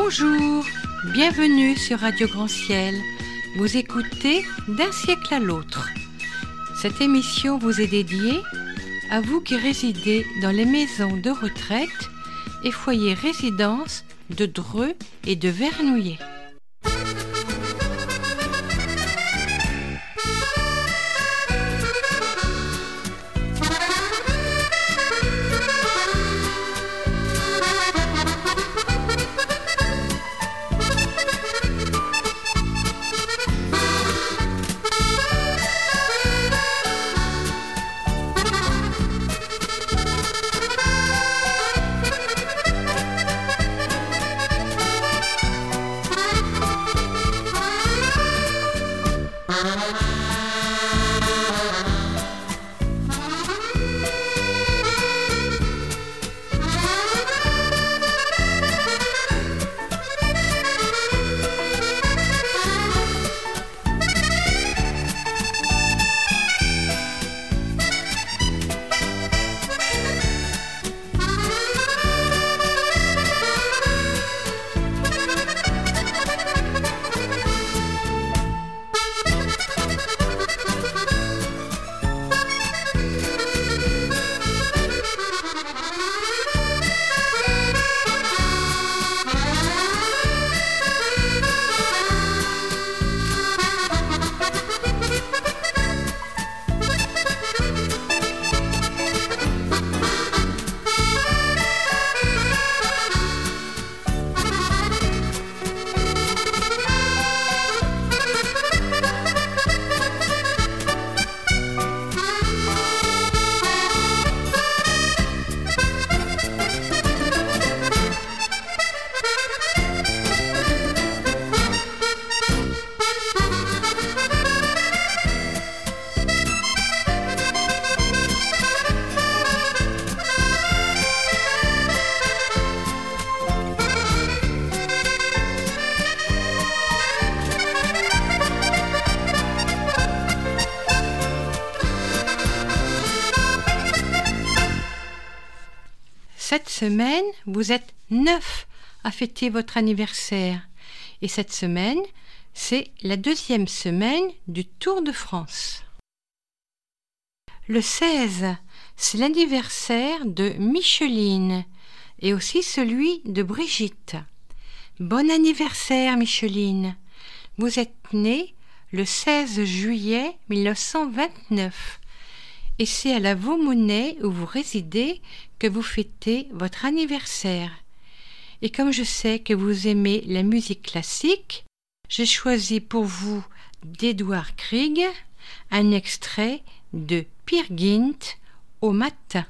Bonjour, bienvenue sur Radio Grand Ciel. Vous écoutez D'un siècle à l'autre. Cette émission vous est dédiée à vous qui résidez dans les maisons de retraite et foyers résidence de Dreux et de Vernouillet. Cette semaine, vous êtes 9 à fêter votre anniversaire. Et cette semaine, c'est la 2e semaine du Tour de France. Le 16, c'est l'anniversaire de Micheline et aussi celui de Brigitte. Bon anniversaire, Micheline. Vous êtes née le 16 juillet 1929. Et c'est à la Vaumonnaie où vous résidez que vous fêtez votre anniversaire. Et comme je sais que vous aimez la musique classique, j'ai choisi pour vous d'Edouard Grieg un extrait de Peer Gynt au matin.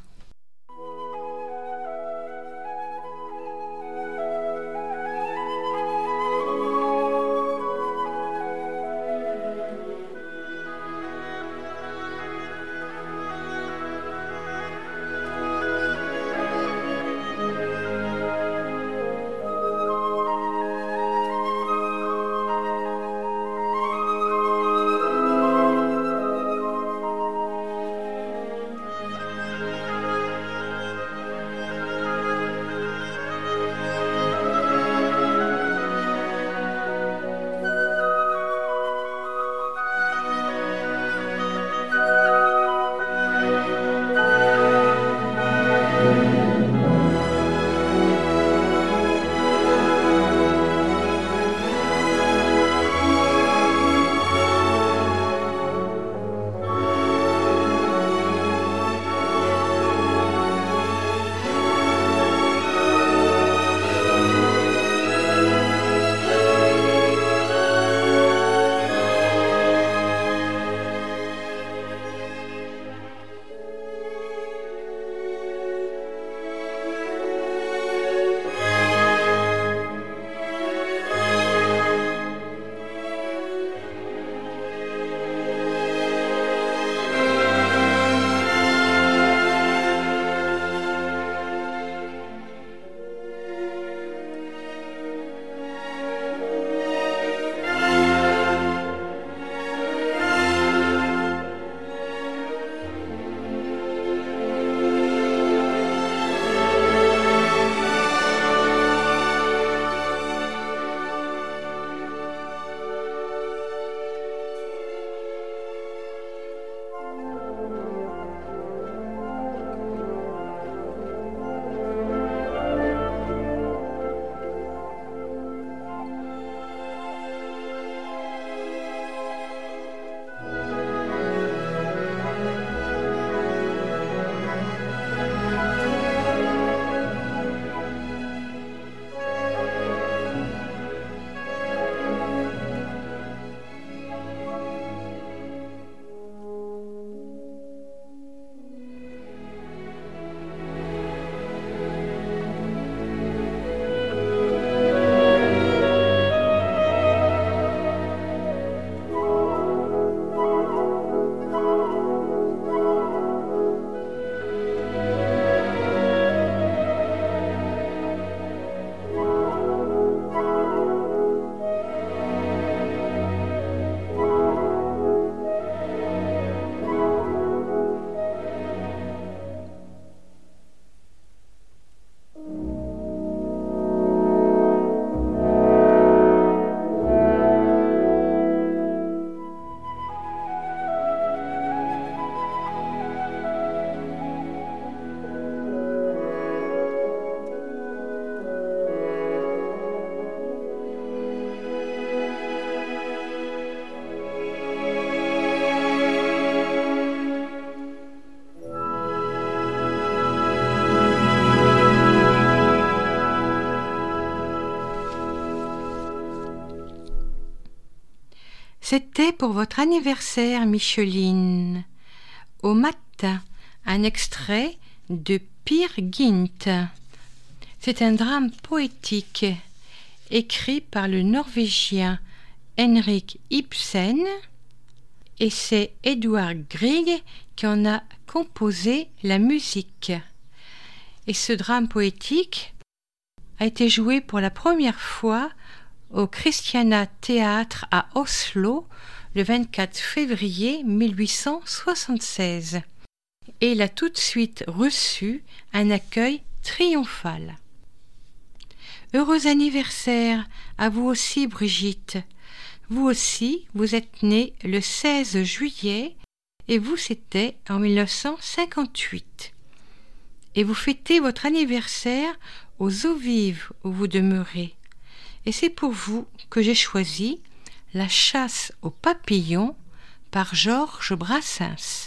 C'était pour votre anniversaire, Micheline. Au matin, un extrait de Peer Gynt. C'est un drame poétique écrit par le Norvégien Henrik Ibsen et c'est Edvard Grieg qui en a composé la musique. Et ce drame poétique a été joué pour la première fois au Christiania Théâtre à Oslo le 24 février 1876. Et il a tout de suite reçu un accueil triomphal. Heureux anniversaire à vous aussi, Brigitte. Vous aussi, vous êtes née le 16 juillet et vous, c'était en 1958. Et vous fêtez votre anniversaire aux eaux vives où vous demeurez. Et c'est pour vous que j'ai choisi La chasse aux papillons par Georges Brassens.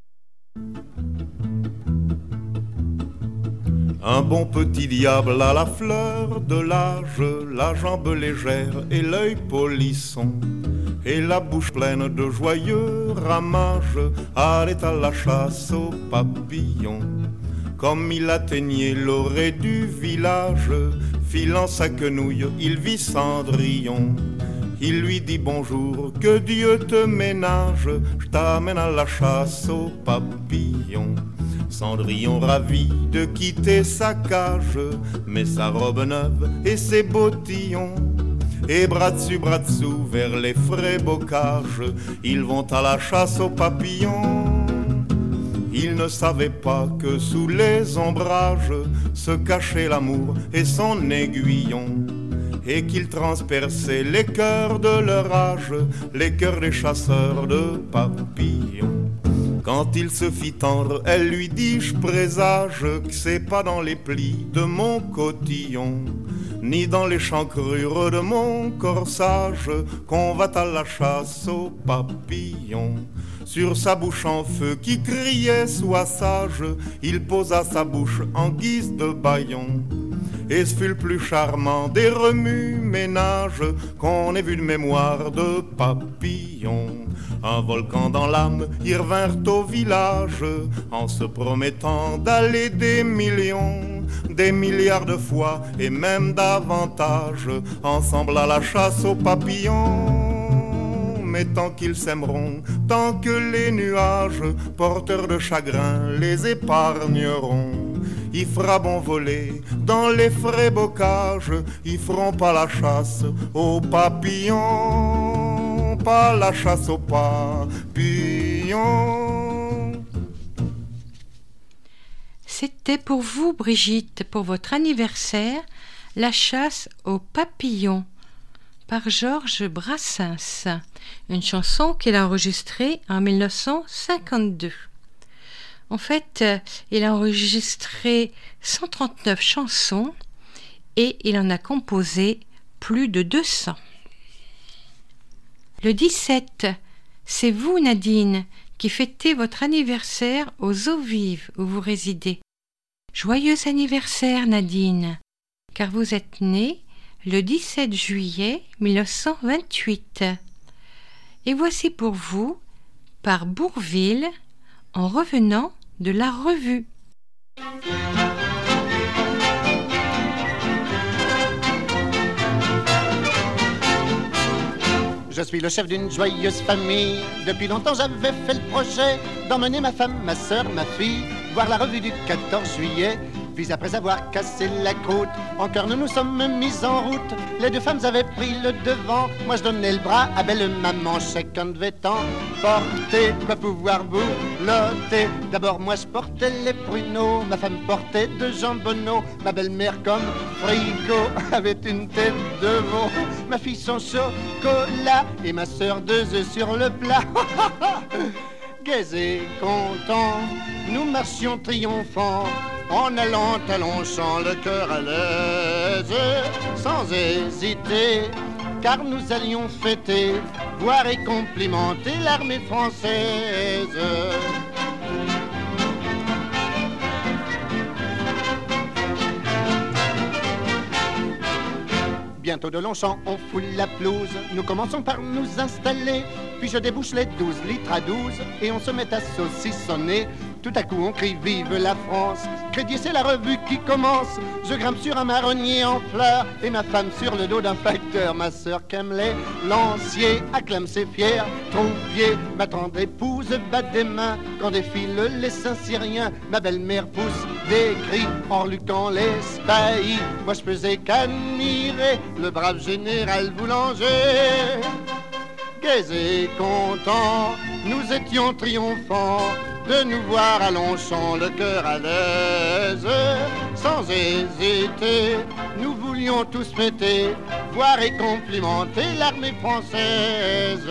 Un bon petit diable à la fleur de l'âge, la jambe légère et l'œil polisson, et la bouche pleine de joyeux ramages, allait à la chasse aux papillons. Comme il atteignait l'orée du village, filant sa quenouille, il vit Cendrillon. Il lui dit bonjour, que Dieu te ménage, je t'amène à la chasse aux papillons. Cendrillon ravi de quitter sa cage, met sa robe neuve et ses bottillons. Et bras dessous vers les frais bocages, ils vont à la chasse aux papillons. Ils ne savaient pas que sous les ombrages se cachait l'amour et son aiguillon, et qu'ils transperçaient les cœurs de leur âge, les cœurs des chasseurs de papillons. Quand il se fit tendre, elle lui dit, je présage que c'est pas dans les plis de mon cotillon, ni dans les chancrures de mon corsage, qu'on va à la chasse aux papillons. Sur sa bouche en feu qui criait sois sage, il posa sa bouche en guise de bâillon. Et ce fut le plus charmant des remue-ménages qu'on ait vu de mémoire de papillon. Un volcan dans l'âme, ils revinrent au village en se promettant d'aller des millions, des milliards de fois et même davantage, ensemble à la chasse aux papillons. Mais tant qu'ils s'aimeront, tant que les nuages, porteurs de chagrin, les épargneront, il fera bon voler dans les frais bocages, ils feront pas la chasse aux papillons, pas la chasse aux papillons. C'était pour vous, Brigitte, pour votre anniversaire, La chasse aux papillons par Georges Brassens, une chanson qu'il a enregistrée en 1952. En fait, il a enregistré 139 chansons et il en a composé plus de 200. Le 17, c'est vous, Nadine, qui fêtez votre anniversaire aux eaux vives où vous résidez. Joyeux anniversaire, Nadine, car vous êtes née le 17 juillet 1928. Et voici pour vous, par Bourvil, en revenant de la revue. Je suis le chef d'une joyeuse famille. Depuis longtemps j'avais fait le projet d'emmener ma femme, ma sœur, ma fille voir la revue du 14 juillet. Puis après avoir cassé la croûte, en cœur nous nous sommes mis en route. Les deux femmes avaient pris le devant, moi je donnais le bras à belle maman. Chacun devait en porter, pas pouvoir boulotter. D'abord moi je portais les pruneaux, ma femme portait deux jambonneaux. Ma belle-mère comme frigo avait une tête de veau. Ma fille son chocolat et ma sœur deux œufs sur le plat. Gais et contents, nous marchions triomphants, en allant à Longchamp, le cœur à l'aise, sans hésiter, car nous allions fêter, voir et complimenter l'armée française. Bientôt de Longchamp, on foule la pelouse. Nous commençons par nous installer. Puis je débouche les 12 litres à 12 et on se met à saucissonner. Tout à coup on crie vive la France. Crédit, c'est la revue qui commence. Je grimpe sur un marronnier en fleurs et ma femme sur le dos d'un facteur. Ma sœur Camelot, lancier, acclame ses fiers. Troupier, ma tendre épouse bat des mains quand défilent les Saint-Syriens. Ma belle-mère pousse des cris en reluquant les spahis. Moi je faisais qu'admirer le brave général Boulanger. Gai et contents, nous étions triomphants de nous voir à Longchamp, le cœur à l'aise. Sans hésiter, nous voulions tous fêter, voir et complimenter l'armée française.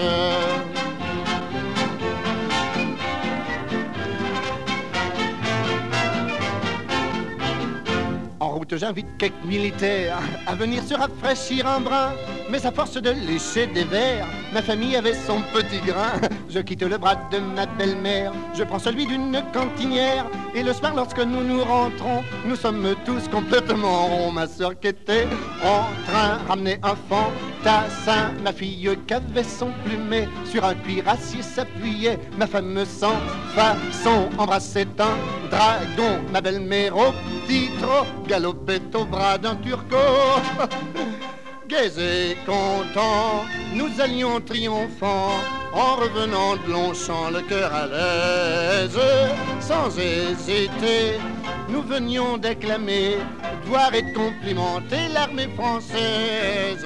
En route, j'invite quelques militaires à venir se rafraîchir un brin. Mais à force de lécher des verres, ma famille avait son petit grain. Je quitte le bras de ma belle-mère, je prends celui d'une cantinière. Et le soir, lorsque nous nous rentrons, nous sommes tous complètement ronds. Ma sœur qui était en train ramenait un fantassin. Ma fille qu'avait son plumet sur un cuirassier s'appuyait. Ma femme sans façon embrassait un dragon. Ma belle-mère au petit trot galopait au bras d'un turco. Gais et contents, nous allions triomphants, en revenant de Longchamp, le cœur à l'aise. Sans hésiter, nous venions d'acclamer, de voir et de complimenter l'armée française.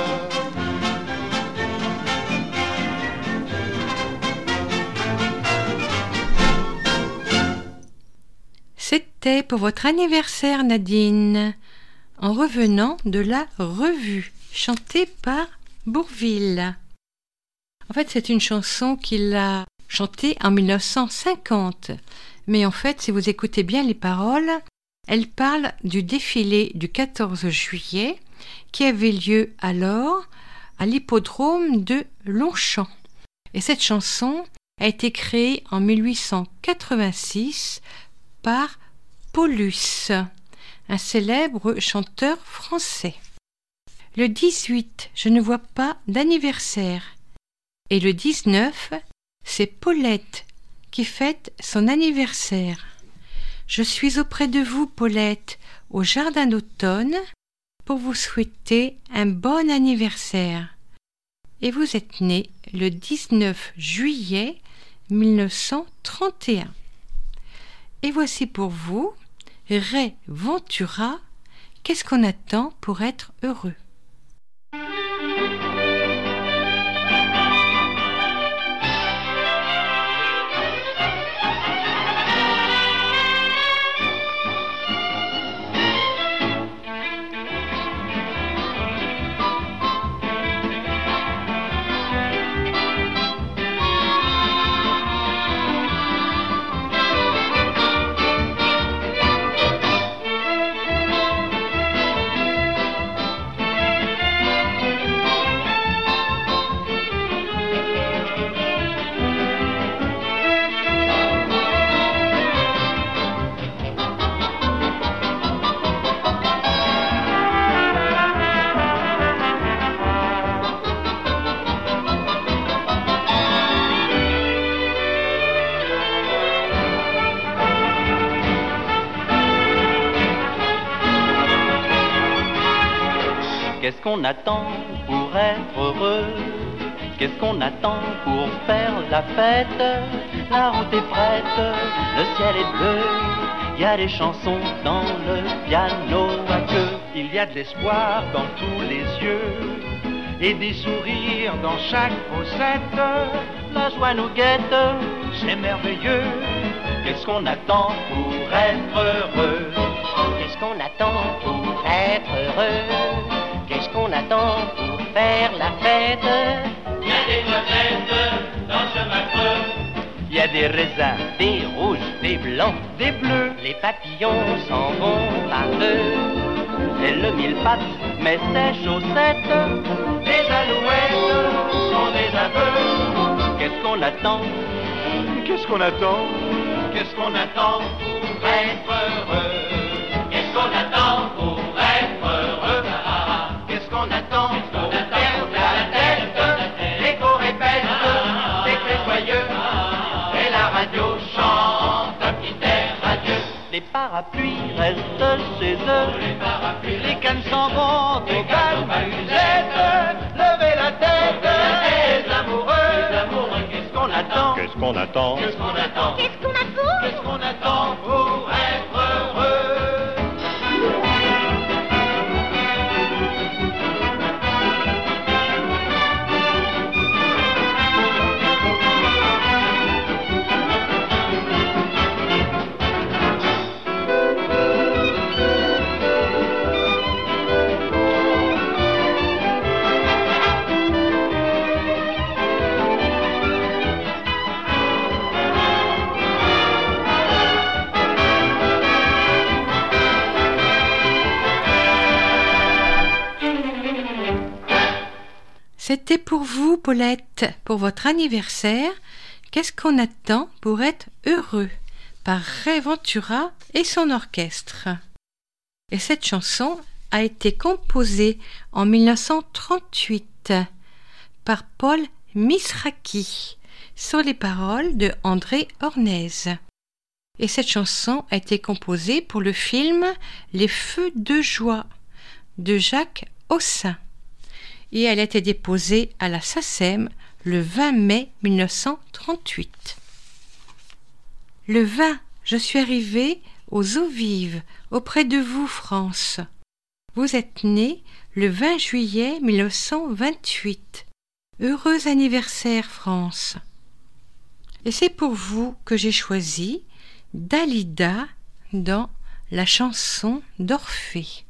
C'était pour votre anniversaire, Nadine, en revenant de la revue, chantée par Bourvil. En fait, c'est une chanson qu'il a chantée en 1950. Mais en fait, si vous écoutez bien les paroles, elle parle du défilé du 14 juillet qui avait lieu alors à l'hippodrome de Longchamp. Et cette chanson a été créée en 1886 par Paulus, un célèbre chanteur français. Le 18, je ne vois pas d'anniversaire. Et le 19, c'est Paulette qui fête son anniversaire. Je suis auprès de vous, Paulette, au jardin d'automne, pour vous souhaiter un bon anniversaire. Et vous êtes née le 19 juillet 1931. Et voici pour vous Ray Ventura, qu'est-ce qu'on attend pour être heureux? Qu'est-ce qu'on attend pour être heureux? Qu'est-ce qu'on attend pour faire la fête? La route est prête, le ciel est bleu, il y a des chansons dans le piano à queue. Il y a de l'espoir dans tous les yeux et des sourires dans chaque fossette. La joie nous guette, c'est merveilleux. Qu'est-ce qu'on attend pour être heureux? Qu'est-ce qu'on attend pour être heureux? Qu'est-ce qu'on attend pour faire la fête? Il y a des noisettes dans ce creux. Il y a des raisins, des rouges, des blancs, des bleus. Les papillons s'en vont par deux. Et le mille pattes met ses chaussettes. Les alouettes sont des aveux. Qu'est-ce qu'on attend? Qu'est-ce qu'on attend? Qu'est-ce qu'on attend pour être heureux? Qu'est-ce qu'on attend pour être heureux? Qu'est-ce qu'on attend? parapluies restent chez eux. Les cannes s'en vont au calme-musette. Levez la tête, les amoureux, qu'est-ce qu'on attend? Qu'est-ce qu'on attend? Qu'est-ce qu'on attend? Qu'est-ce qu'on attend? Qu'est-ce qu'on attend pour être heureux? C'était pour vous, Paulette, pour votre anniversaire. Qu'est-ce qu'on attend pour être heureux? Par Ray Ventura et son orchestre. Et cette chanson a été composée en 1938 par Paul Misraki sur les paroles de André Hornez. Et cette chanson a été composée pour le film Les Feux de joie de Jacques Ossin. Et elle a été déposée à la SACEM le 20 mai 1938. Le 20, je suis arrivée aux eaux vives, auprès de vous, France. Vous êtes née le 20 juillet 1928. Heureux anniversaire, France. Et c'est pour vous que j'ai choisi Dalida dans la chanson d'Orphée.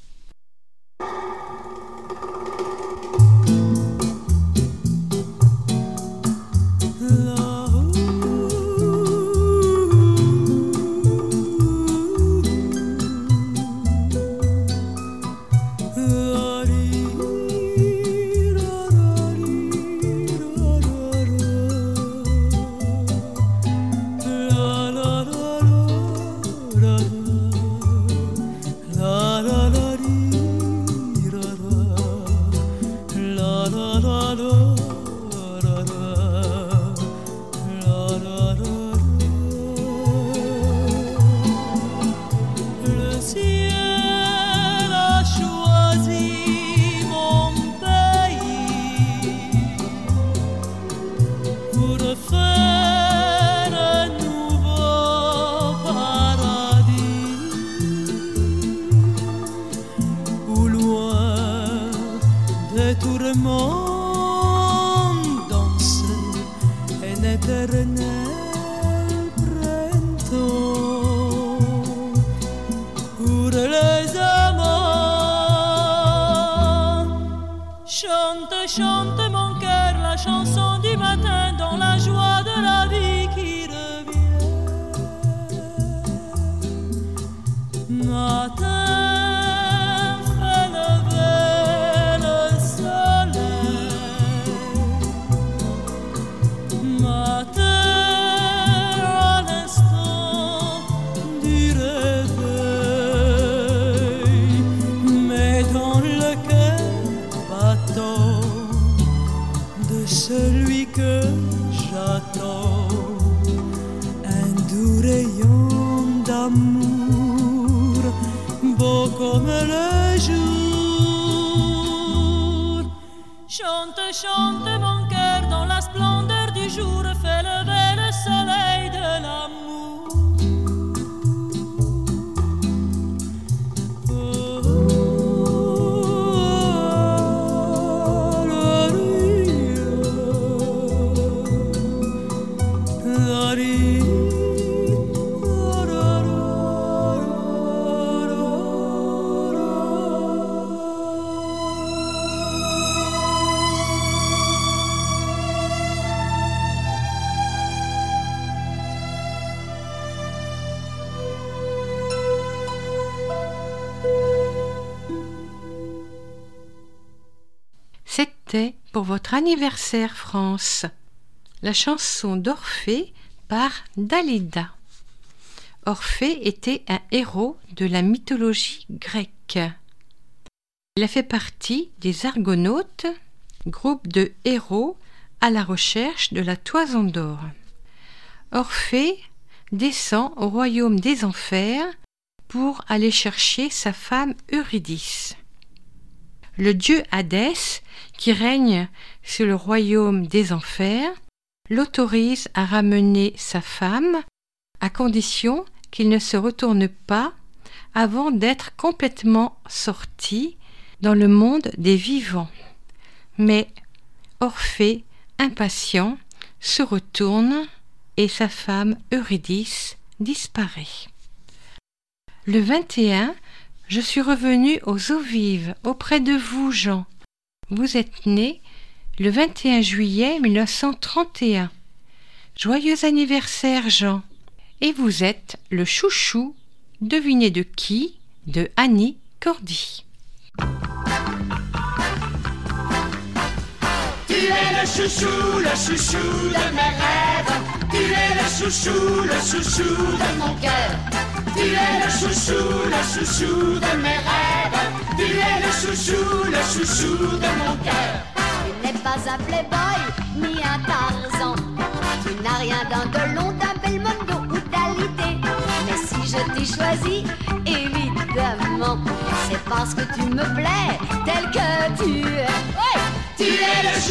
Chante mon cœur la chanson du matin dans la joie de la vie qui revient. Matin fait lever le soleil. Matin à l'instant du réveil, mais dans le cœur battant celui que j'attends, un doux rayon d'amour, beau comme le jour. Chante, chante mon cœur dans la splendeur du jour, fais lever le soleil de l'amour. C'était pour votre anniversaire, France. La chanson d'Orphée par Dalida. Orphée était un héros de la mythologie grecque. Il a fait partie des Argonautes, groupe de héros à la recherche de la toison d'or. Orphée descend au royaume des enfers pour aller chercher sa femme Eurydice. Le dieu Hadès, qui règne sur le royaume des enfers, l'autorise à ramener sa femme à condition qu'il ne se retourne pas avant d'être complètement sorti dans le monde des vivants. Mais Orphée, impatient, se retourne et sa femme Eurydice disparaît. Le 21, je suis revenu aux eaux vives, auprès de vous, Jean. Vous êtes né le 21 juillet 1931. Joyeux anniversaire, Jean. Et vous êtes le chouchou, devinez de qui? De Annie Cordy. Tu es le chouchou de mes rêves. Tu es le chouchou de mon cœur. Tu es le chouchou de mes rêves. Tu es le chouchou de mon cœur. Tu n'es pas un playboy ni un Tarzan. Tu n'as rien d'un Delon, d'un Belmondo ou d'Alité. Mais si je t'ai choisi, évidemment, c'est parce que tu me plais tel que tu es. Ouais. Tu es le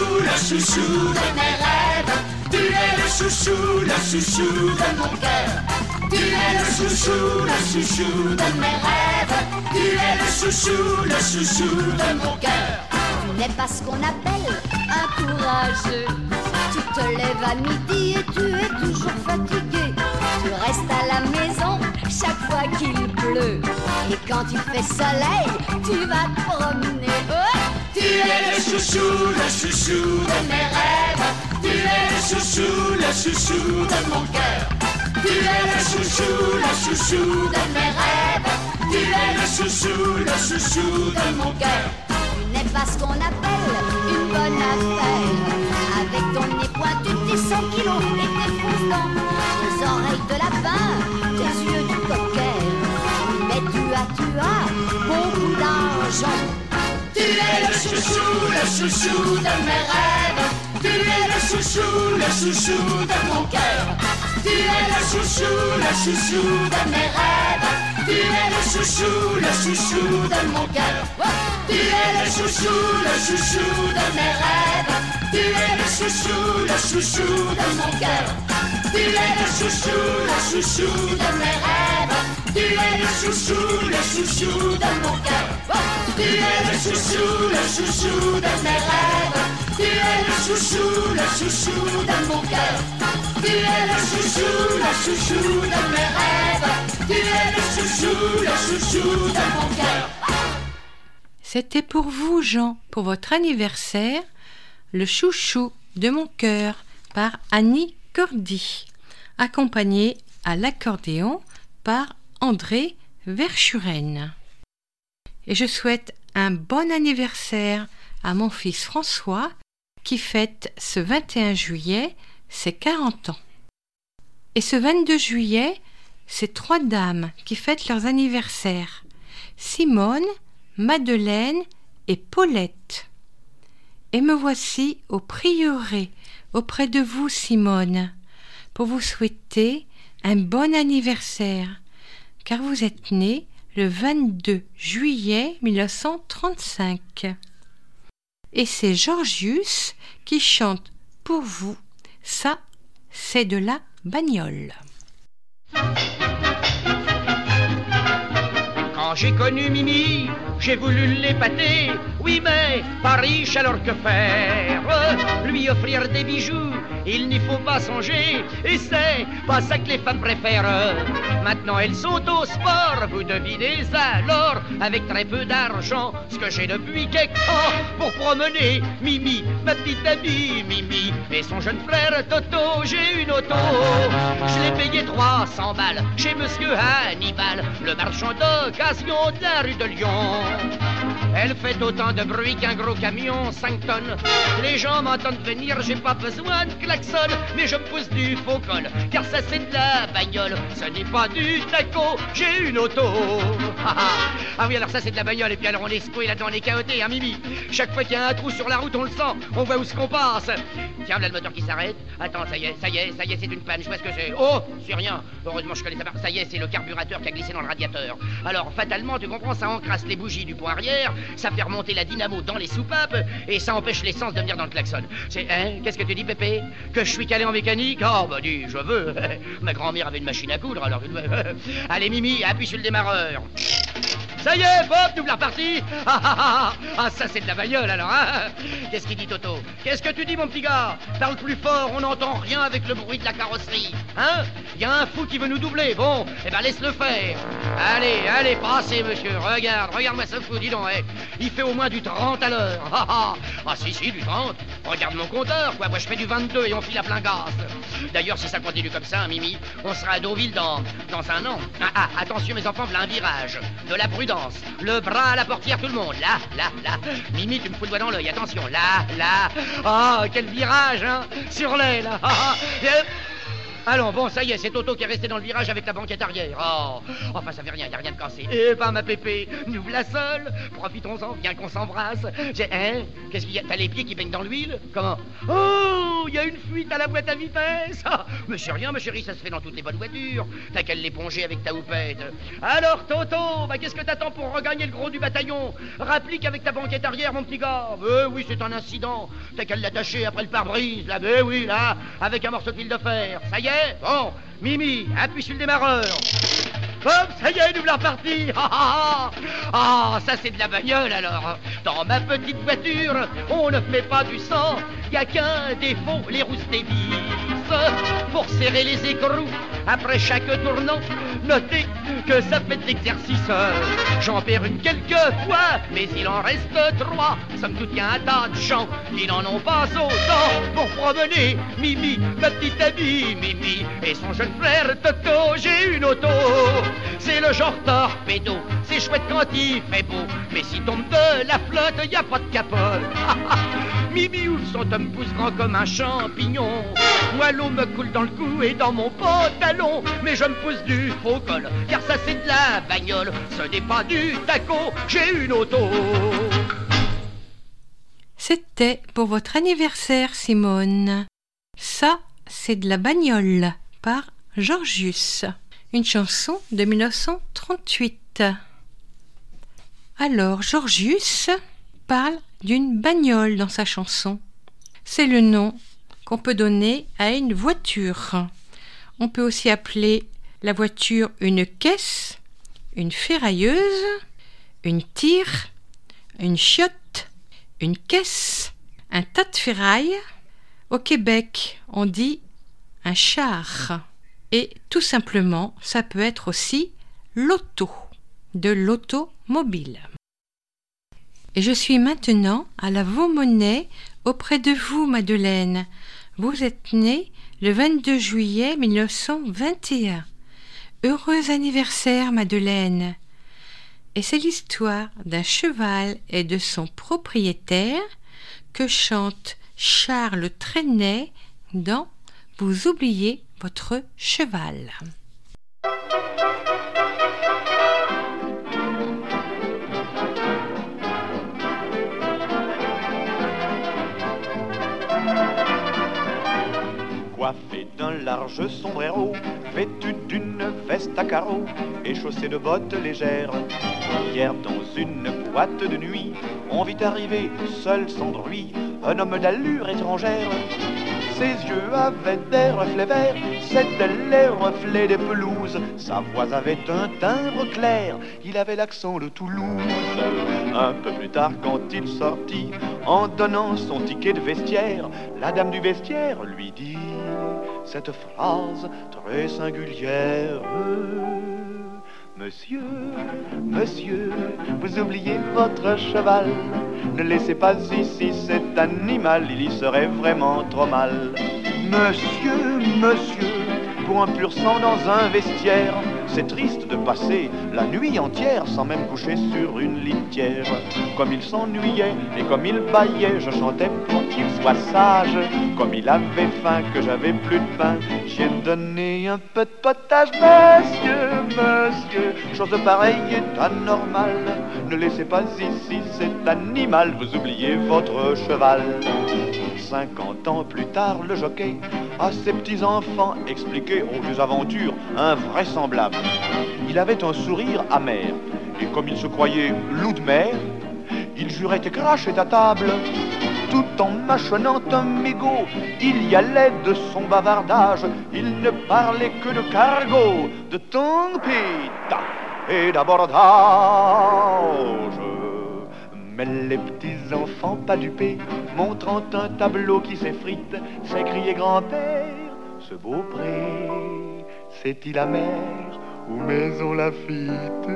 chouchou de mes rêves. Tu es le chouchou de mon cœur. Tu es le chouchou de mes rêves. Tu es le chouchou de mon cœur. Tu n'es pas ce qu'on appelle un courageux. Tu te lèves à midi et tu es toujours fatigué. Tu restes à la maison chaque fois qu'il pleut. Et quand il fait soleil, tu vas te promener. Ouais. Tu es le chouchou de mes rêves. Tu es le chouchou de mon cœur. Tu es le chouchou de mes rêves. Tu es le chouchou de mon cœur. Tu n'es pas ce qu'on appelle une bonne affaire. Avec ton nez pointu, tes 100 kilos et tes fondants, tes oreilles de lapin, tes yeux de coquet. Mais tu as beaucoup d'argent. Tu es le chouchou de mes rêves. Tu es le chouchou de mon cœur. Tu es le chouchou de mes rêves. Tu es le chouchou de mon cœur. Tu es le chouchou de mes rêves. Tu es le chouchou de mon cœur. Tu es le chouchou de mes rêves. Tu es le chouchou de mon cœur. Tu es le chouchou de mes rêves. Tu es le chouchou de mon cœur. Tu es le chouchou de mes rêves. Tu es le chouchou de mon cœur. C'était pour vous, Jean, pour votre anniversaire, le chouchou de mon cœur par Annie Cordy, accompagné à l'accordéon par André Verschuren. Et je souhaite un bon anniversaire à mon fils François qui fête ce 21 juillet ses 40 ans. Et ce 22 juillet, c'est 3 dames qui fêtent leurs anniversaires, Simone, Madeleine et Paulette. Et me voici au prieuré, auprès de vous, Simone, pour vous souhaiter un bon anniversaire, car vous êtes née le 22 juillet 1935. Et c'est Georgius qui chante pour vous. Ça, c'est de la bagnole. Quand j'ai connu Mimi, j'ai voulu l'épater. Oui, mais pas riche, alors que faire? Lui offrir des bijoux, il n'y faut pas songer. Et c'est pas ça que les femmes préfèrent. Maintenant elles sont au sport, vous devinez alors, avec très peu d'argent, ce que j'ai depuis quelque temps pour promener Mimi, ma petite amie Mimi, et son jeune frère Toto. J'ai une auto, je l'ai payé 300 balles chez monsieur Hannibal, le marchand d'occasion de la rue de Lyon. Elle fait autant de bruit qu'un gros camion, 5 tonnes. Les gens m'entendent venir, j'ai pas besoin de klaxon, mais je me pousse du faux col, car ça c'est de la bagnole, ce n'est pas du taco, j'ai une auto. Ah oui, alors ça c'est de la bagnole, et puis alors on est secoué là-dedans, on est chaoté, hein Mimi. Chaque fois qu'il y a un trou sur la route, on le sent, on voit où ce qu'on passe. Tiens, là le moteur qui s'arrête. Attends, ça y est, c'est une panne, je vois ce que c'est. Oh, c'est rien. Heureusement, je connais ça. Ça y est, c'est le carburateur qui a glissé dans le radiateur. Alors, fatalement, tu comprends, ça encrasse les bougies du pont arrière, ça fait remonter la dynamo dans les soupapes, et ça empêche l'essence de venir dans le klaxon. C'est, hein, qu'est-ce que tu dis, Pépé? Que je suis calé en mécanique? Oh, bah dis, je veux. Ma grand-mère avait une machine à coudre, alors... Allez, Mimi, appuie sur le démarreur. Ça y est, Bob, double la repartie. Ah, ça c'est de la bagnole alors, hein. Qu'est-ce qu'il dit, Toto? Qu'est-ce que tu dis, mon petit gars? Parle plus fort, on n'entend rien avec le bruit de la carrosserie. Hein? Il y a un fou qui veut nous doubler, bon, eh ben laisse-le faire. Allez, passez, monsieur, regarde-moi ce fou, dis donc, eh. Il fait au moins du 30 à l'heure. Ah si, du 30. Regarde mon compteur, quoi, moi je fais du 22 et on file à plein gaz. D'ailleurs, si ça continue comme ça, Mimi, on sera à Deauville dans un an. Attention mes enfants, voilà un virage. De la prudence. Le bras à la portière, tout le monde. Là. Mimi, tu me fous le doigt dans l'œil, attention. Là. Oh, quel virage, hein. Sur l'aile. Allons, bon, ça y est, c'est Toto qui est resté dans le virage avec la banquette arrière. Oh, enfin, ça fait rien, y a rien de cassé. Eh ben, ma Pépé, nous voilà seuls. Profitons-en, bien qu'on s'embrasse. Hein? Qu'est-ce qu'il y a? T'as les pieds qui baignent dans l'huile? Comment? Oh, il y a une fuite à la boîte à vitesse. Mais c'est rien, ma chérie, ça se fait dans toutes les bonnes voitures. T'as qu'à l'éponger avec ta houppette. Alors, Toto, bah, qu'est-ce que t'attends pour regagner le gros du bataillon? Rapplique avec ta banquette arrière, mon petit gars. Oui, c'est un incident. T'as qu'à l'attacher après le pare-brise, là. Oui, là, avec un morceau de fil de fer. Ça y est? Bon, Mimi, appuie sur le démarreur. Hop, ça y est, nous voilà repartis. Ça c'est de la bagnole alors. Dans ma petite voiture, on ne fait pas du sang. Y a qu'un défaut, les roues se dévissent. Pour serrer les écrous, après chaque tournant, notez que ça fait de l'exercice. J'en perds une quelquefois, mais il en reste 3. Somme toute, y a un tas de gens qui n'en ont pas autant pour promener Mimi, ma petite amie Mimi, et son jeune frère Toto. J'ai une auto, c'est le genre torpedo. C'est chouette quand il fait beau, mais si tombe de la flotte, y a pas de capote. Mimi ouvre son tome-pouce grand comme un champignon. Moi l'eau me coule dans le cou et dans mon pantalon, mais je me pousse du faux col, car ça c'est de la bagnole, ce n'est pas du taco, j'ai une auto. C'était pour votre anniversaire, Simone. Ça, c'est de la bagnole, par Georgius. Une chanson de 1938. Alors, Georgius parle d'une bagnole dans sa chanson. C'est le nom qu'on peut donner à une voiture. On peut aussi appeler la voiture une caisse, une ferrailleuse, une tire, une chiotte, une caisse, un tas de ferraille. Au Québec, on dit un char. Et tout simplement, ça peut être aussi l'auto, de l'automobile. Et je suis maintenant à la Vaumonnaie auprès de vous, Madeleine. Vous êtes née le 22 juillet 1921. Heureux anniversaire, Madeleine. Et c'est l'histoire d'un cheval et de son propriétaire que chante Charles Trenet dans « Vous oubliez votre cheval ». Coiffé d'un large sombrero, vêtu d'une veste à carreaux et chaussé de bottes légères. Hier dans une boîte de nuit, on vit arriver, seul sans bruit, un homme d'allure étrangère. Ses yeux avaient des reflets verts, c'étaient les reflets des pelouses. Sa voix avait un timbre clair, il avait l'accent de Toulouse. Un peu plus tard quand il sortit, en donnant son ticket de vestiaire, la dame du vestiaire lui dit cette phrase très singulière. Monsieur, monsieur, vous oubliez votre cheval. Ne laissez pas ici cet animal, il y serait vraiment trop mal. Monsieur, monsieur, pour un pur sang dans un vestiaire, c'est triste de passer la nuit entière sans même coucher sur une litière. comme il s'ennuyait et comme il bâillait, je chantais pour qu'il soit sage. Comme il avait faim, que j'avais plus de pain, j'ai donné un peu de potage. Monsieur, chose pareille est anormale. Ne laissez pas ici cet animal, vous oubliez votre cheval. 50 ans plus tard, le jockey à ses petits-enfants expliquait aux deux aventures invraisemblables. Il avait un sourire amer, et comme il se croyait loup de mer, il jurait et crachait à table. Tout en mâchonnant un mégot, il y allait de son bavardage. Il ne parlait que de cargo, de tempête et d'abordage. Mais les petits enfants pas dupés, montrant un tableau qui s'effrite, s'écriaient grand-père, ce beau pré, c'est-il la mer ou Maison Lafitte?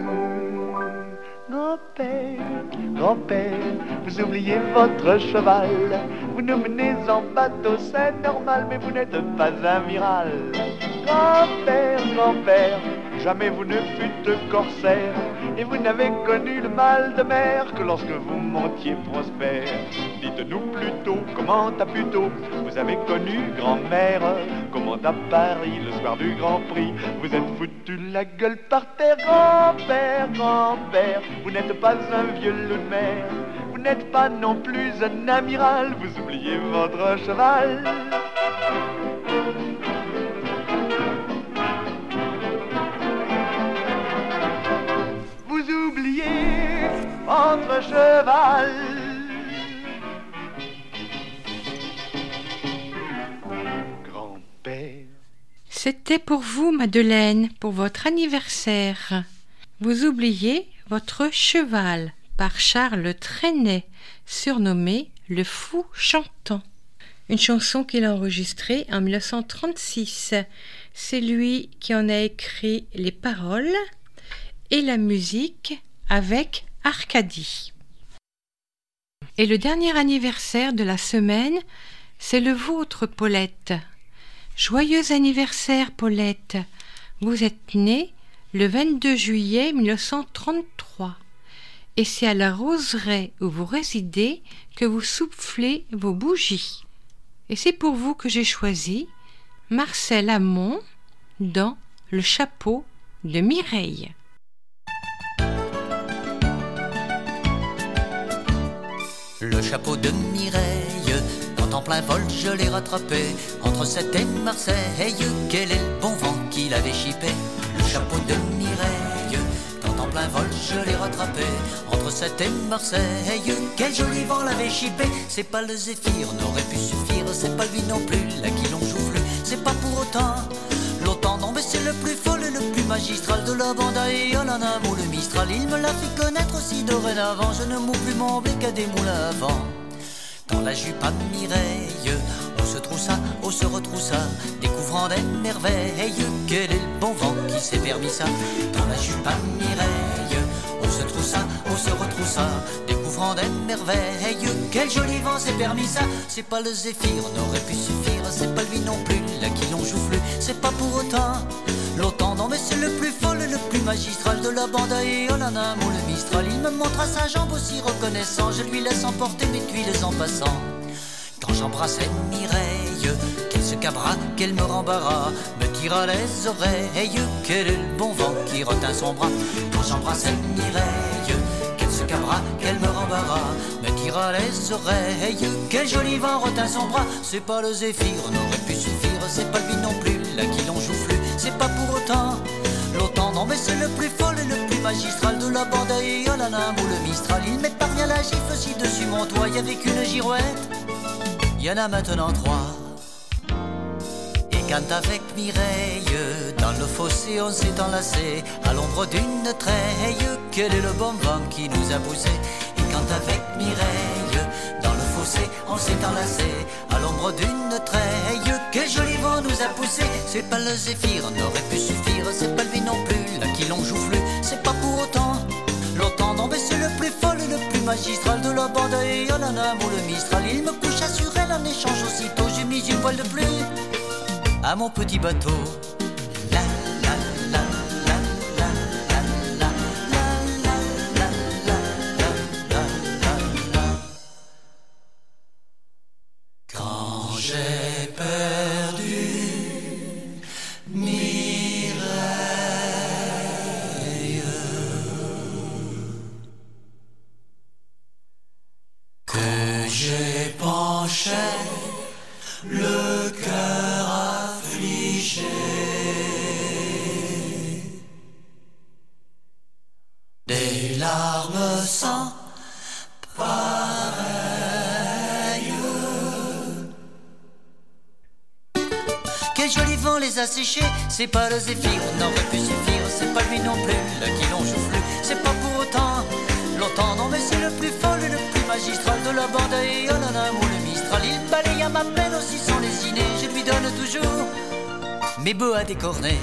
Grand-père, vous oubliez votre cheval. Vous nous menez en bateau, c'est normal, mais vous n'êtes pas amiral. Grand-père, jamais vous ne fûtes corsaire, et vous n'avez connu le mal de mer que lorsque vous montiez prospère. Dites-nous plutôt, comment à plutôt vous avez connu grand-mère? Comment à Paris, le soir du Grand Prix, vous êtes foutu la gueule par terre? Grand-père, vous n'êtes pas un vieux loup de mer, vous n'êtes pas non plus un amiral, vous oubliez votre cheval. Vous oubliez votre cheval. Grand-père. C'était pour vous, Madeleine, pour votre anniversaire. Vous oubliez votre cheval, par Charles Trenet, surnommé le Fou Chantant. Une chanson qu'il a enregistrée en 1936. C'est lui qui en a écrit les paroles et la musique avec Arcadie. Et le dernier anniversaire de la semaine, c'est le vôtre, Paulette. Joyeux anniversaire, Paulette. Vous êtes née le 22 juillet 1933. Et c'est à la roseraie où vous résidez que vous soufflez vos bougies. Et c'est pour vous que j'ai choisi Marcel Amont dans Le chapeau de Mireille. Le chapeau de Mireille, quand en plein vol je l'ai rattrapé, entre Sète et Marseille, quel est le bon vent qui l'avait chippé. Le chapeau de Mireille, quand en plein vol je l'ai rattrapé, entre Sète et Marseille, quel joli vent l'avait chippé. C'est pas le zéphyr, n'aurait pu suffire, c'est pas lui non plus, là qui l'on jouffle. C'est pas pour autant l'autant, non mais c'est le plus fol et le plus magistral de la bande à Yolana Mou le Mistral. Il me l'a fait connaître aussi dorénavant, je ne moue plus mon blé qu'à des moulins à vent. Dans la jupe à Mireille, on se troussa, on se retroussa, découvrant des merveilles. Quel est le bon vent qui s'est permis ça. Dans la jupe à Mireille, on se troussa, on se retroussa, découvrant des merveilles. Quel joli vent s'est permis ça. C'est pas le zéphyr, n'aurait pu suffire, c'est pas lui non plus, là qui l'on jouffle. C'est pas pour autant l'autant, non mais c'est le plus fol et le plus magistral de la bande à Yolana Mou le Mistral. Il me montra sa jambe aussi reconnaissant, je lui laisse emporter mes tuiles en passant. Quand j'embrassais Mireille, qu'elle se cabra, qu'elle me rembarra, me tira les oreilles. Quel est le bon vent qui retint son bras. Quand j'embrassais Mireille, qu'elle se cabra, qu'elle me rembarra, me tira les oreilles. Quel joli vent retint son bras. C'est pas le zéphyr, n'aurait pu suffire, c'est pas lui non plus, là qui l'on jouffle. C'est pas pour autant l'autant, non mais c'est le plus fol et le plus magistral de la bande à Yolana Mou le Mistral. Il m'épargna la gifle aussi dessus mon toit, y avait qu'une girouette, y en a maintenant 3. Et quand avec Mireille, dans le fossé on s'est enlacé, à l'ombre d'une treille, quel est le bon vent qui nous a poussé. Et quand avec Mireille, dans le fossé on s'est enlacé, à l'ombre d'une treille, quel joli vent nous a poussé. C'est pas le zéphyr, n'aurait pu suffire, c'est pas lui non plus, là qui l'on jouffle. C'est pas pour autant l'autant, non mais c'est le plus fol et le plus magistral de la bande à Yolana Mou le Mistral. Il me coucha sur elle en échange aussitôt, j'ai mis une voile de plus à mon petit bateau. La la la la la la la la la la la la la que j'ai penché, le cœur affligé. Des larmes sans pareilles. Quel joli vent les a séchés, c'est pas le zéphyr, n'aurait pu suffire, c'est pas lui non plus, là qui l'on jouffle, c'est pas pour autant, longtemps non mais c'est le plus folle, le plus magistral de la bande, et oh là là, mon le Mistral, il balaye à ma peine aussi sans lésiner, je lui donne toujours mes bœufs à décorner.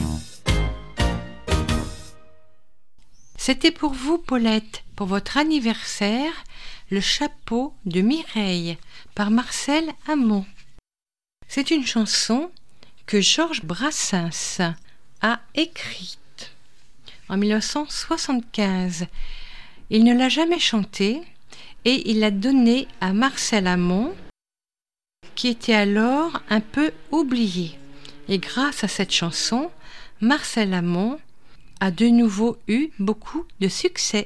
C'était pour vous, Paulette, pour votre anniversaire, le chapeau de Mireille par Marcel Amont. C'est une chanson que Georges Brassens a écrite en 1975. Il ne l'a jamais chantée et il l'a donnée à Marcel Amont, qui était alors un peu oublié. Et grâce à cette chanson, Marcel Amont a de nouveau eu beaucoup de succès.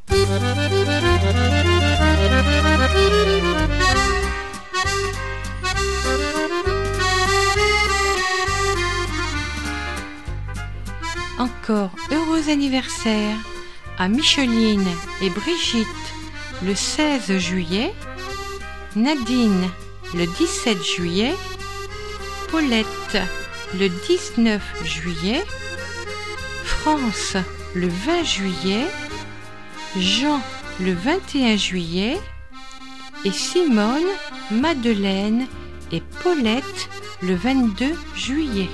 Encore heureux anniversaire à Micheline et Brigitte le 16 juillet, Nadine le 17 juillet, Paulette le 19 juillet, France le 20 juillet, Jean le 21 juillet et Simone, Madeleine et Paulette le 22 juillet.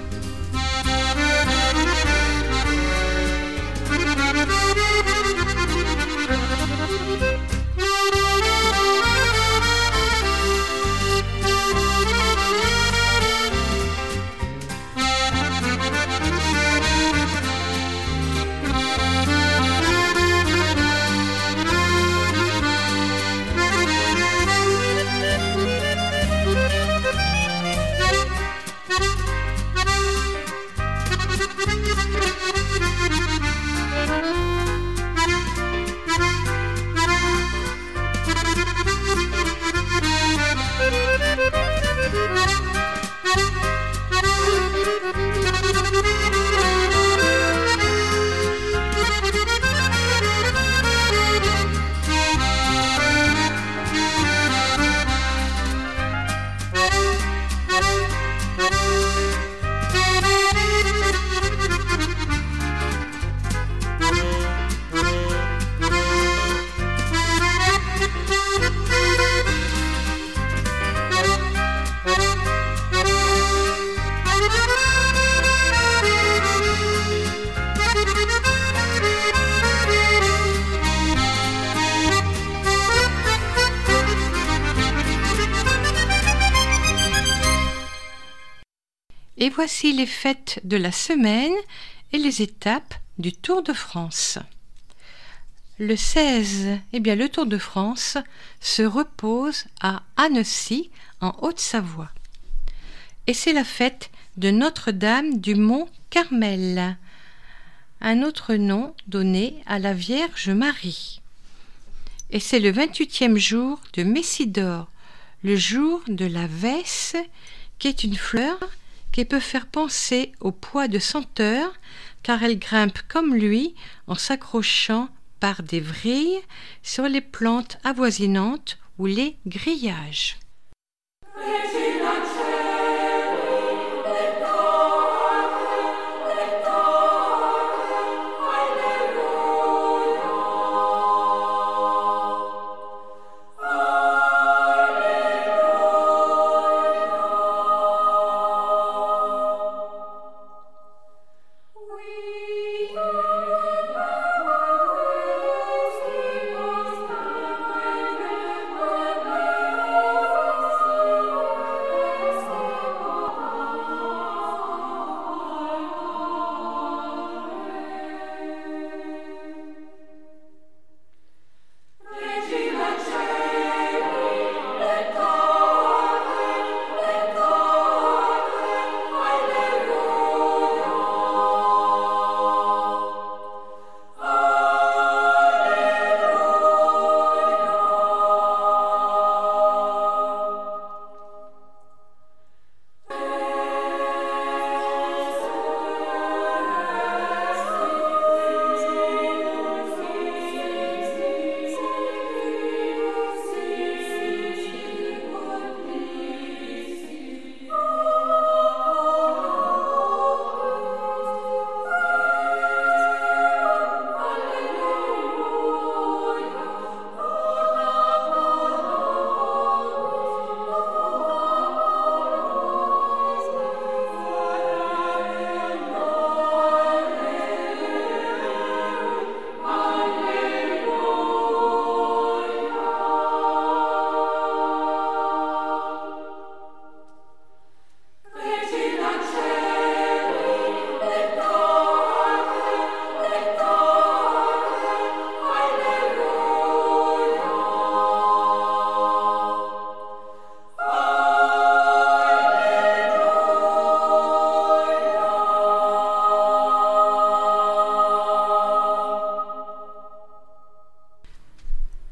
Et voici les fêtes de la semaine et les étapes du Tour de France. Le 16, le Tour de France se repose à Annecy, en Haute-Savoie. Et c'est la fête de Notre-Dame du Mont-Carmel, un autre nom donné à la Vierge Marie. Et c'est le 28e jour de Messidor, le jour de la Vesse, qui est une fleur qui peut faire penser au pois de senteur, car elle grimpe comme lui en s'accrochant par des vrilles sur les plantes avoisinantes ou les grillages. Oh,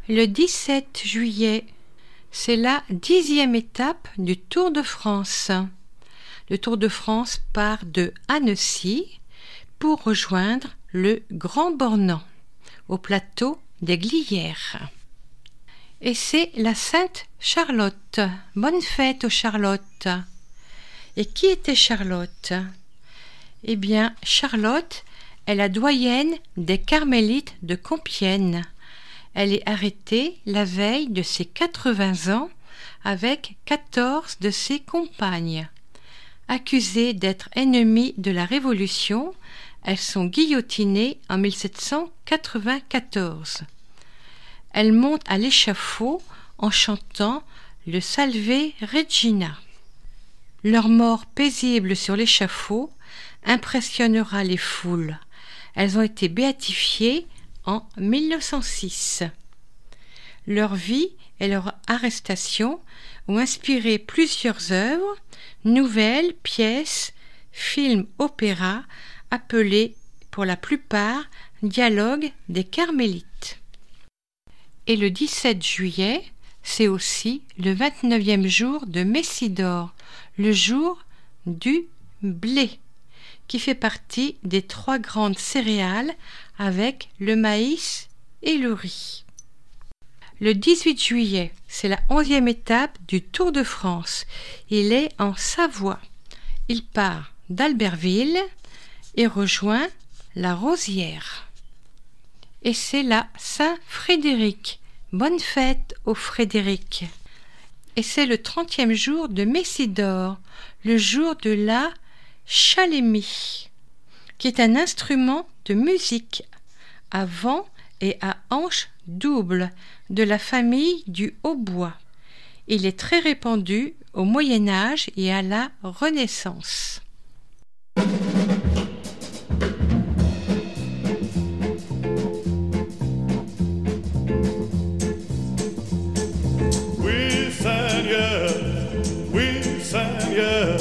Le 17 juillet, c'est la 10e étape du Tour de France. Le Tour de France part de Annecy pour rejoindre le Grand Bornand, au plateau des Glières. Et c'est la Sainte Charlotte. Bonne fête aux Charlottes. Et qui était Charlotte? Eh bien, Charlotte est la doyenne des Carmélites de Compiègne. Elle est arrêtée la veille de ses 80 ans avec 14 de ses compagnes. Accusées d'être ennemies de la Révolution, elles sont guillotinées en 1794. Elles montent à l'échafaud en chantant le Salve Regina. Leur mort paisible sur l'échafaud impressionnera les foules. Elles ont été béatifiées en 1906. Leur vie et leur arrestation ont inspiré plusieurs œuvres, nouvelles, pièces, films, opéras, appelés pour la plupart dialogues des Carmélites. Et le 17 juillet, c'est aussi le 29e jour de Messidor, le jour du blé, qui fait partie des 3 grandes céréales avec le maïs et le riz. Le 18 juillet, c'est la 11e étape du Tour de France. Il est en Savoie. Il part d'Albertville et rejoint la Rosière. Et c'est la Saint-Frédéric. Bonne fête au Frédéric. Et c'est le 30e jour de Messidor, le jour de la chalémie, qui est un instrument de musique à vent et à hanche double de la famille du hautbois. Il est très répandu au Moyen Âge et à la Renaissance. Oui, Seigneur, oui, Seigneur.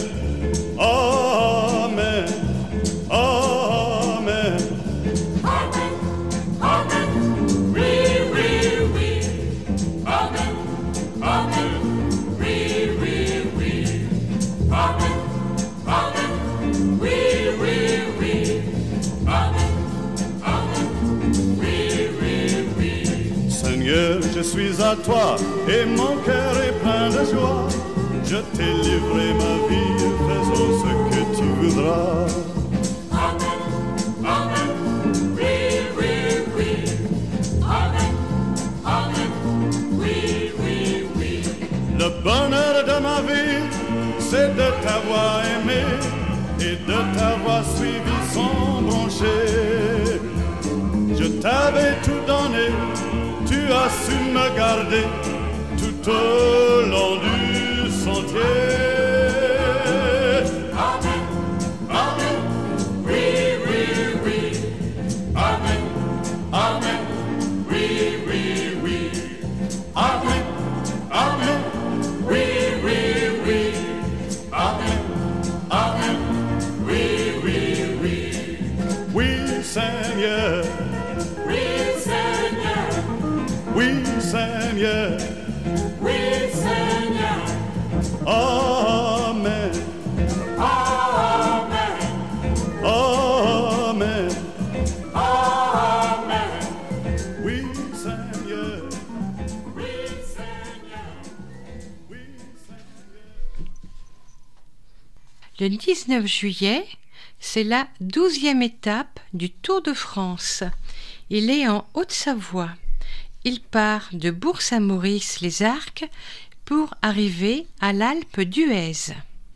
Amen, amen. Amen, amen, oui, oui, oui. Amen, amen, oui, oui, oui. Amen, amen, oui, oui, oui. Amen, amen, oui, oui, oui. Seigneur, je suis à toi et mon cœur est plein de joie. Je t'ai livré ma vie, faisons ce que tu voudras. Amen, amen, oui, oui, oui. Amen, amen, oui, oui, oui. Le bonheur de ma vie, c'est de t'avoir aimé et de t'avoir suivi sans broncher. Je t'avais tout donné, tu as su me garder tout au long du sentier. Amen, amen, oui, oui, oui. Amen, amen, oui, oui, oui. Amen, amen, oui, oui, oui. Amen, amen, oui, oui, oui. Oui, Seigneur, Oui, Seigneur, oui, Seigneur. oui, Seigneur. Amen, Amen, amen. amen. Oui, Seigneur, Oui, Seigneur. oui, Seigneur. Le 19 juillet, c'est la 12e étape du Tour de France. Il est en Haute-Savoie. Il part de Bourg-Saint-Maurice-les-Arcs pour arriver à l'Alpe d'Huez.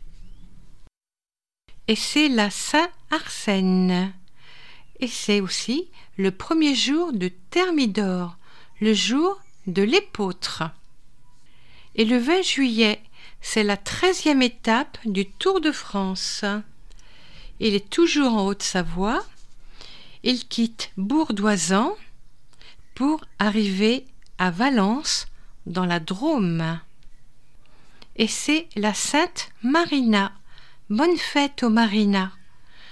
Et c'est la Saint-Arsène. Et c'est aussi le premier jour de Thermidor, le jour de l'épôtre. Et le 20 juillet, c'est la 13e étape du Tour de France. Il est toujours en Haute-Savoie. Il quitte Bourg-d'Oisans pour arriver à Valence, dans la Drôme. Et c'est la Sainte Marina. Bonne fête aux Marinas.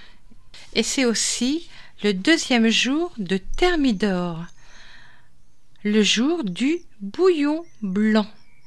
Et c'est aussi le 2e jour de Thermidor. le jour du bouillon blanc.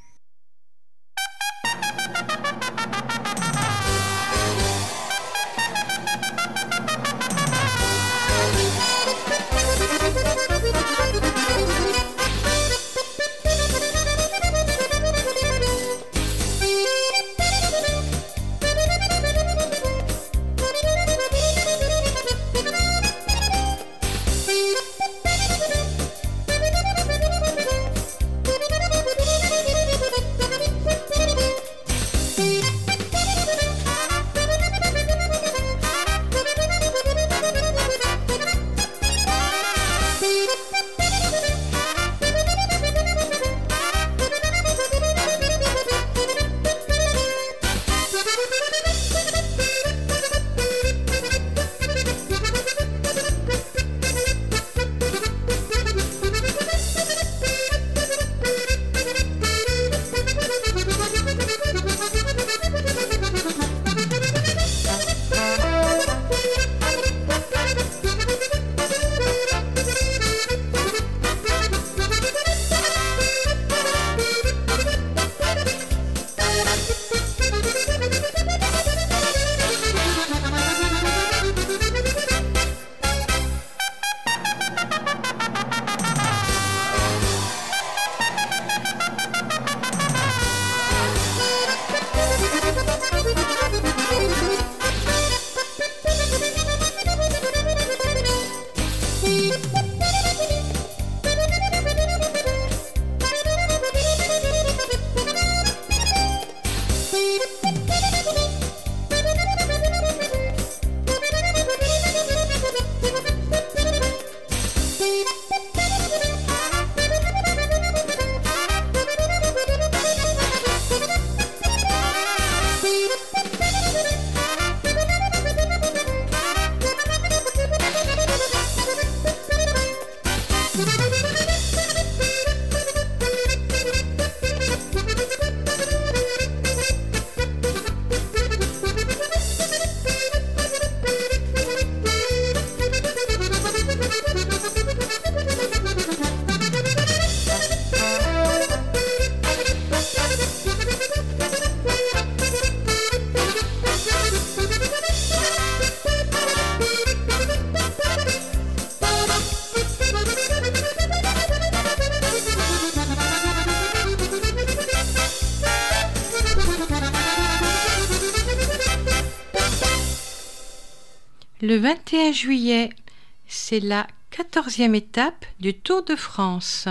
Le 21 juillet, c'est la 14e étape du Tour de France.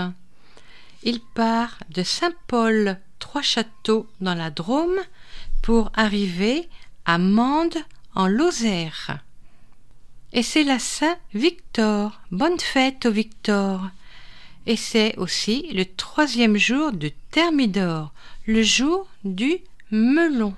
Il part de Saint-Paul-Trois-Châteaux dans la Drôme pour arriver à Mende en Lozère. Et c'est la Saint-Victor. Bonne fête au Victor. Et c'est aussi le 3e jour de Thermidor, le jour du melon.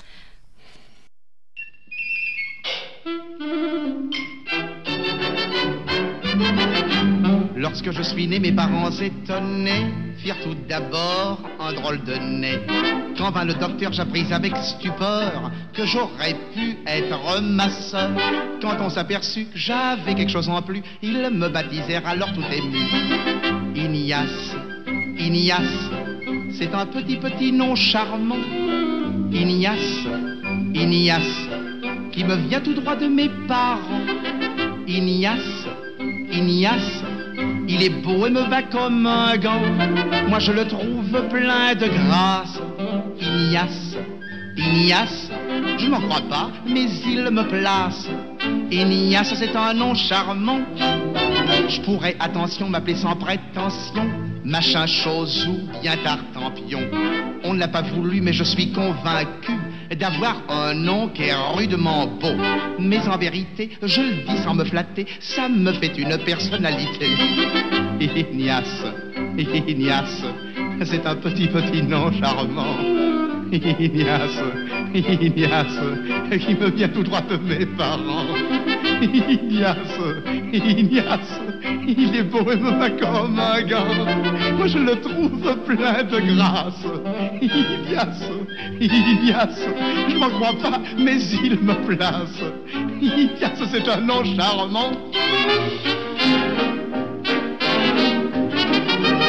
Lorsque je suis né, mes parents étonnés firent tout d'abord un drôle de nez. Quand vint le docteur, j'appris avec stupeur que j'aurais pu être ma sœur. Quand on s'aperçut que j'avais quelque chose en plus, ils me baptisèrent alors tout ému. Ignace, Ignace, c'est un petit nom charmant. Ignace, Ignace, qui me vient tout droit de mes parents. Ignace, Ignace, il est beau et me va comme un gant. Moi je le trouve plein de grâce. Ignace, Ignace, je n'en crois pas, mais il me place. Ignace, c'est un nom charmant. Je pourrais, attention, m'appeler sans prétention machin chose ou bien Tartampion. On ne l'a pas voulu, mais je suis convaincu d'avoir un nom qui est rudement beau. Mais en vérité, je le dis sans me flatter, ça me fait une personnalité. Ignace, Ignace, c'est un petit nom charmant. Ignace, Ignace, qui me vient tout droit de mes parents. Ignace, Ignace, il est beau et me va comme un gant. Moi je le trouve plein de grâce. Ignace, Ignace, je m'en crois pas, mais il me place. Ignace, c'est un nom charmant.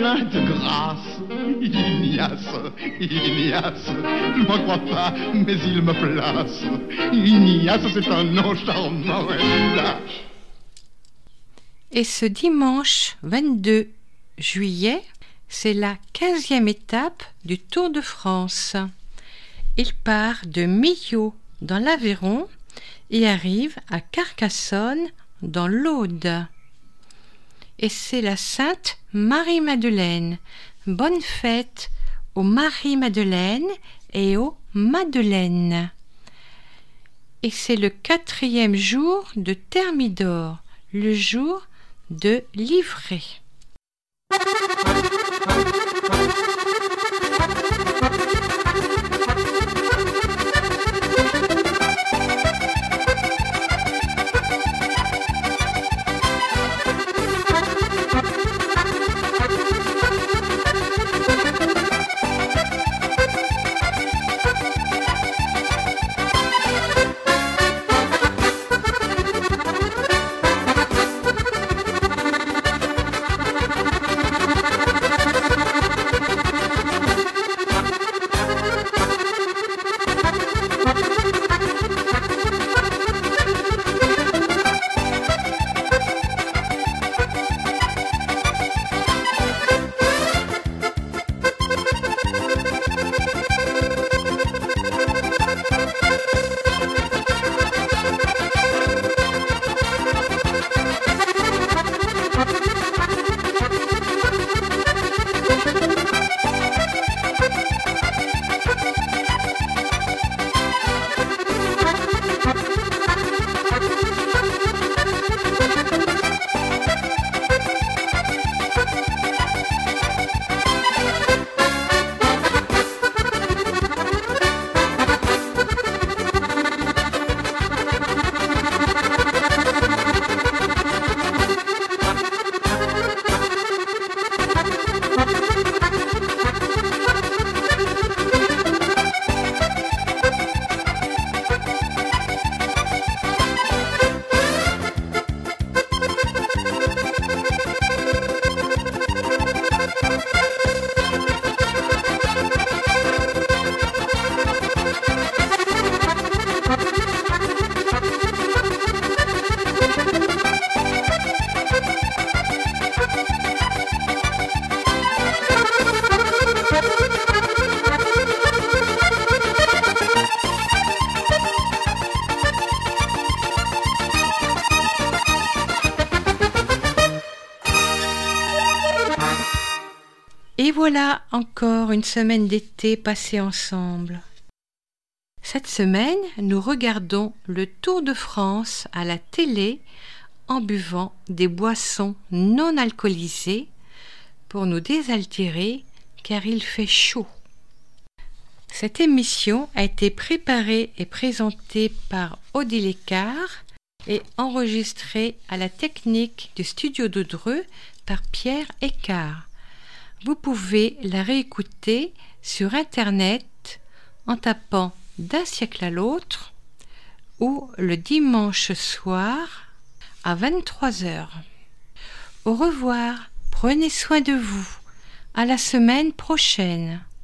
plein de grâce. Ignace, Ignace, je m'en crois pas, mais il me place. Ignace, c'est un nom charmant, hélas. Et ce dimanche 22 juillet, c'est la 15e étape du Tour de France. Il part de Millau dans l'Aveyron et arrive à Carcassonne dans l'Aude. Et c'est la Sainte Marie-Madeleine. Bonne fête aux Marie-Madeleine et aux Madeleines. Et c'est le 4e jour de Thermidor, le jour de livrer. Et voilà encore une semaine d'été passée ensemble. Cette semaine, nous regardons le Tour de France à la télé en buvant des boissons non alcoolisées pour nous désaltérer car il fait chaud. Cette émission a été préparée et présentée par Odile Écart et enregistrée à la technique du studio de Dreux par Pierre Écart. Vous pouvez la réécouter sur Internet en tapant D'un siècle à l'autre ou le dimanche soir à 23h. Au revoir, prenez soin de vous. À la semaine prochaine.